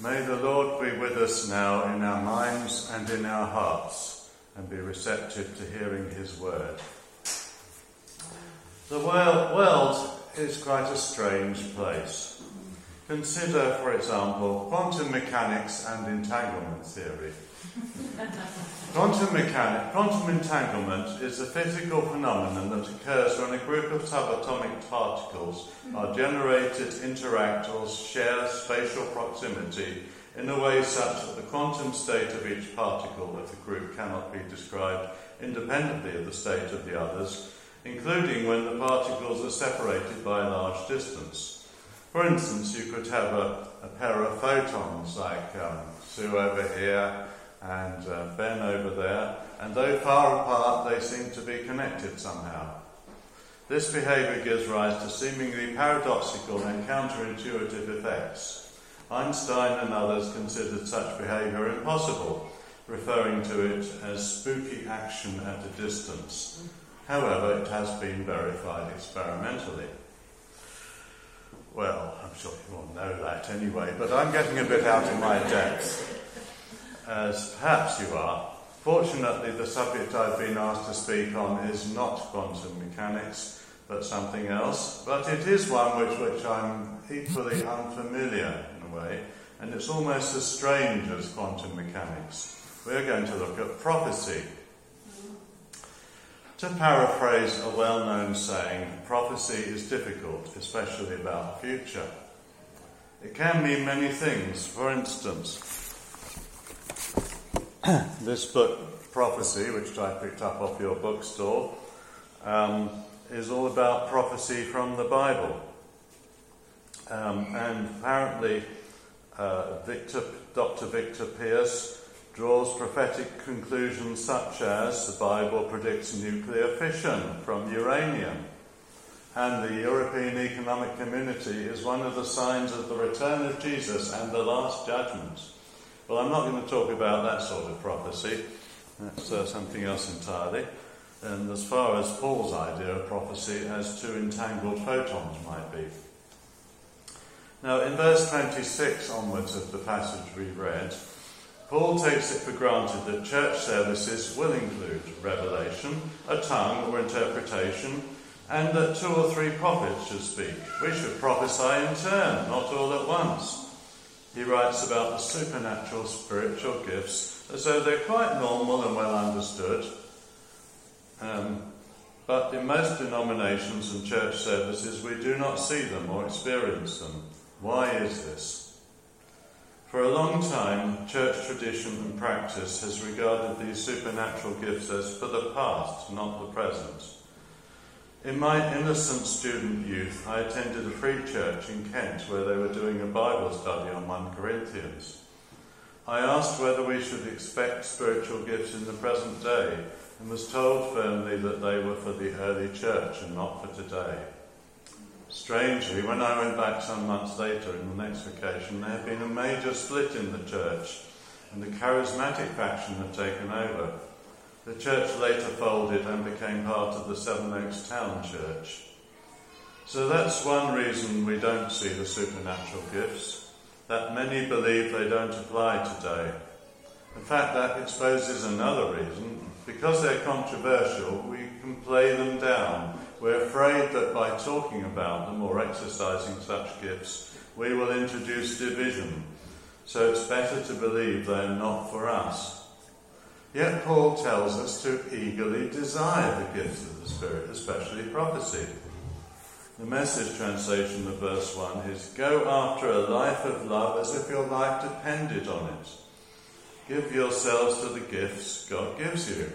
May the Lord be with us now in our minds and in our hearts, and be receptive to hearing his word. The world is quite a strange place. Consider, for example, quantum mechanics and entanglement theory. Quantum entanglement is a physical phenomenon that occurs when a group of subatomic particles are generated, interact, or share spatial proximity in a way such that the quantum state of each particle of the group cannot be described independently of the state of the others, including when the particles are separated by a large distance. For instance, you could have a pair of photons like Sue over here and Ben over there, and though far apart, they seem to be connected somehow. This behaviour gives rise to seemingly paradoxical and counterintuitive effects. Einstein and others considered such behaviour impossible, referring to it as spooky action at a distance. However, it has been verified experimentally. Well, I'm sure you all know that anyway, but I'm getting a bit out of my depth, as perhaps you are. Fortunately, the subject I've been asked to speak on is not quantum mechanics, but something else. But it is one with which I'm equally unfamiliar in a way, and it's almost as strange as quantum mechanics. We're going to look at prophecy. To paraphrase a well-known saying, prophecy is difficult, especially about the future. It can mean many things. For instance, this book, Prophecy, which I picked up off your bookstore, is all about prophecy from the Bible. And apparently, Dr. Victor Pierce draws prophetic conclusions such as the Bible predicts nuclear fission from uranium, and the European Economic Community is one of the signs of the return of Jesus and the Last Judgment. Well, I'm not going to talk about that sort of prophecy. That's something else entirely. And as far as Paul's idea of prophecy as two entangled photons might be. Now, in verse 26 onwards of the passage we read, Paul takes it for granted that church services will include revelation, a tongue or interpretation, and that 2 or 3 prophets should speak. We should prophesy in turn, not all at once. He writes about the supernatural spiritual gifts as though they're quite normal and well understood. But in most denominations and church services, we do not see them or experience them. Why is this? For a long time, church tradition and practice has regarded these supernatural gifts as for the past, not the present. In my innocent student youth, I attended a free church in Kent where they were doing a Bible study on 1 Corinthians. I asked whether we should expect spiritual gifts in the present day, and was told firmly that they were for the early church and not for today. Strangely, when I went back some months later in the next vacation, there had been a major split in the church, and the charismatic faction had taken over. The church later folded and became part of the Sevenoaks Town Church. So that's one reason we don't see the supernatural gifts, that many believe they don't apply today. In fact, that exposes another reason. Because they're controversial, we can play them down. We're afraid that by talking about them or exercising such gifts, we will introduce division. So it's better to believe they're not for us. Yet Paul tells us to eagerly desire the gifts of the Spirit, especially prophecy. The Message translation of verse 1 is, "Go after a life of love as if your life depended on it. Give yourselves to the gifts God gives you."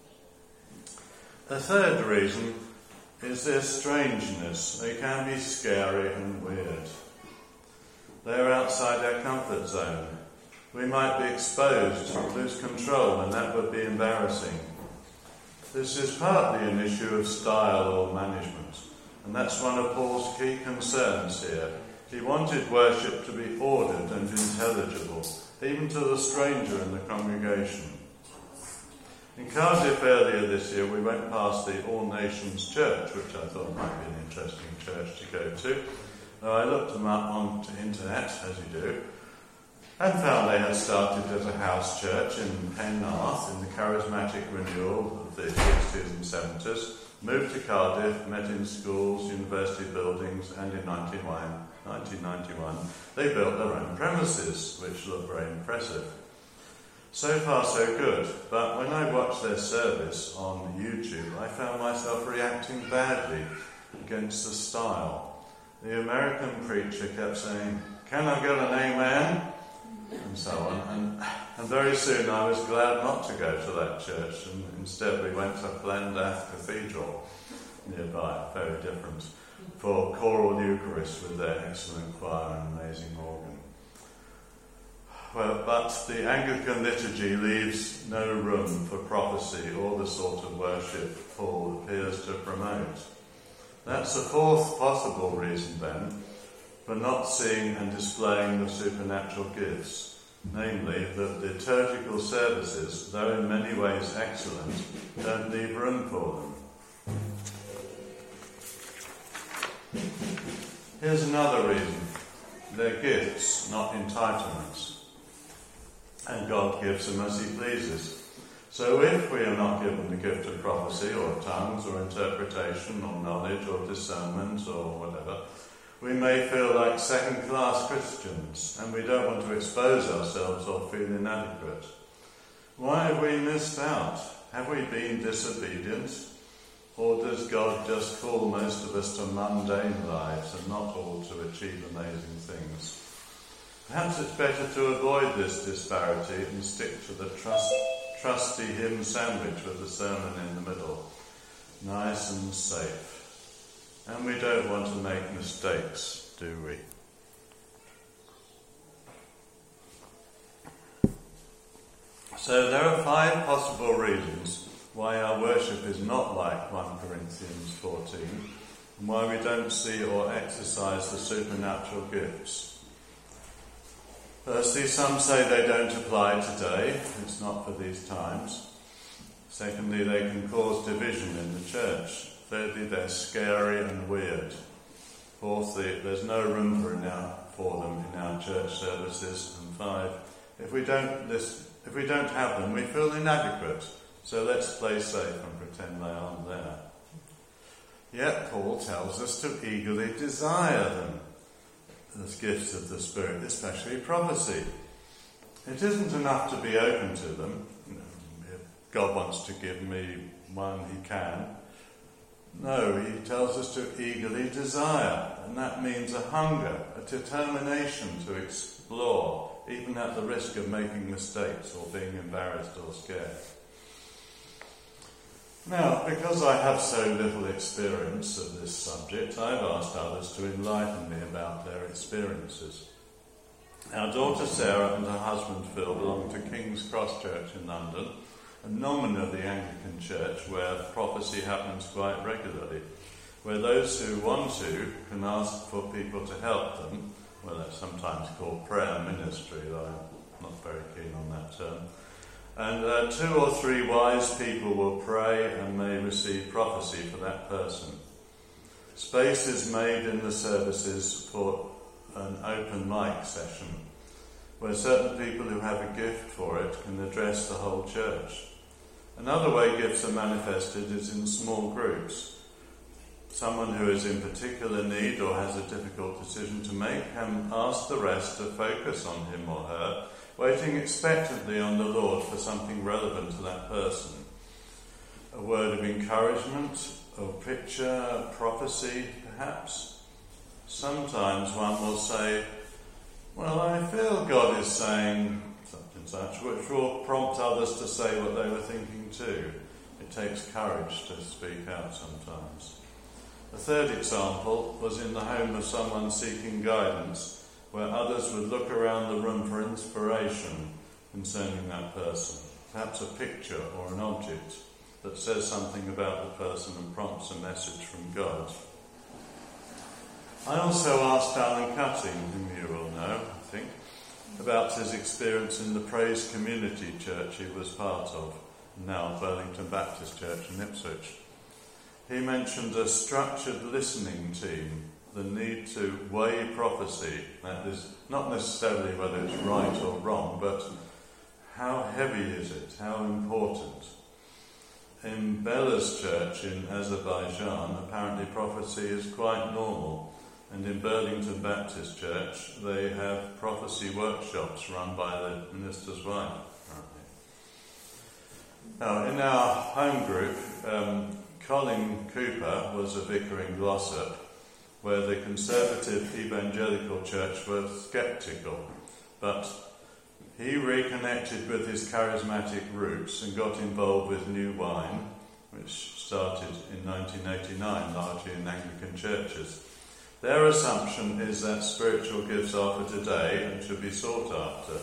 A third reason is their strangeness. They can be scary and weird. They are outside our comfort zone. We might be exposed, lose control, and that would be embarrassing. This is partly an issue of style or management, and that's one of Paul's key concerns here. He wanted worship to be ordered and intelligible, even to the stranger in the congregation. In Cardiff earlier this year, we went past the All Nations Church, which I thought might be an interesting church to go to. Now, I looked them up on the internet, as you do, and found they had started as a house church in Penarth in the charismatic renewal of the 60s and 70s, moved to Cardiff, met in schools, university buildings, and in 1991 they built their own premises, which looked very impressive. So far so good, but when I watched their service on YouTube, I found myself reacting badly against the style. The American preacher kept saying, "Can I get an amen?" and so on, and very soon I was glad not to go to that church, and instead we went to Llandaff Cathedral nearby, very different, for choral Eucharist with their excellent choir and amazing organ. Well, but the Anglican liturgy leaves no room for prophecy or the sort of worship Paul appears to promote. That's the fourth possible reason, then, for not seeing and displaying the supernatural gifts, namely that liturgical services, though in many ways excellent, don't leave room for them. Here's another reason. They're gifts, not entitlements. And God gives them as he pleases. So if we are not given the gift of prophecy or tongues or interpretation or knowledge or discernment or whatever, we may feel like second-class Christians, and we don't want to expose ourselves or feel inadequate. Why have we missed out? Have we been disobedient? Or does God just call most of us to mundane lives and not all to achieve amazing things? Perhaps it's better to avoid this disparity and stick to the trusty hymn sandwich with the sermon in the middle. Nice and safe. And we don't want to make mistakes, do we? So there are 5 possible reasons why our worship is not like 1 Corinthians 14, and why we don't see or exercise the supernatural gifts. Firstly, some say they don't apply today. It's not for these times. Secondly, they can cause division in the church. Thirdly, they're scary and weird. Fourthly, there's no room for them in our church services. And 5, if we don't have them, we feel inadequate. So let's play safe and pretend they aren't there. Yet Paul tells us to eagerly desire them, as gifts of the Spirit, especially prophecy. It isn't enough to be open to them. If God wants to give me one, he can. No, he tells us to eagerly desire, and that means a hunger, a determination to explore, even at the risk of making mistakes or being embarrassed or scared. Now, because I have so little experience of this subject, I've asked others to enlighten me about their experiences. Our daughter Sarah and her husband Phil belong to King's Cross Church in London, a nomen of the Anglican Church where prophecy happens quite regularly, where those who want to can ask for people to help them. Well, that's sometimes called prayer ministry, though I'm not very keen on that term. And 2 or 3 wise people will pray and may receive prophecy for that person. Space is made in the services for an open mic session, where certain people who have a gift for it can address the whole church. Another way gifts are manifested is in small groups. Someone who is in particular need or has a difficult decision to make can ask the rest to focus on him or her, waiting expectantly on the Lord for something relevant to that person. A word of encouragement, or picture, prophecy, perhaps. Sometimes one will say, well, I feel God is saying such and such, which will prompt others to say what they were thinking too. It takes courage to speak out sometimes. A third example was in the home of someone seeking guidance, where others would look around the room for inspiration concerning that person, perhaps a picture or an object that says something about the person and prompts a message from God. I also asked Alan Cutting, whom you all know, I think, about his experience in the Praise Community Church he was part of, now Burlington Baptist Church in Ipswich. He mentioned a structured listening team the need to weigh prophecy. That is not necessarily whether it's right or wrong, but how heavy is it? How important? In Bella's church in Azerbaijan, apparently prophecy is quite normal. And in Burlington Baptist Church, they have prophecy workshops run by the minister's wife. Now, in our home group, Colin Cooper was a vicar in Glossop, where the conservative evangelical church were sceptical, but he reconnected with his charismatic roots and got involved with New Wine, which started in 1989, largely in Anglican churches. Their assumption is that spiritual gifts are for today and should be sought after.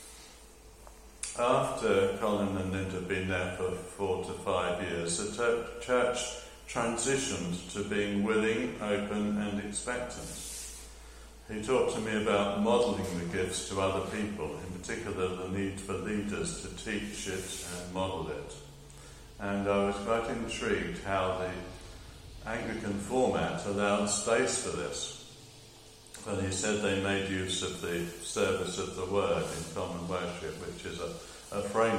After Colin and Linda had been there for 4 to 5 years, the church transitioned to being willing, open and expectant. He talked to me about modelling the gifts to other people, in particular the need for leaders to teach it and model it. And I was quite intrigued how the Anglican format allowed space for this. And he said they made use of the service of the word in common worship, which is a framework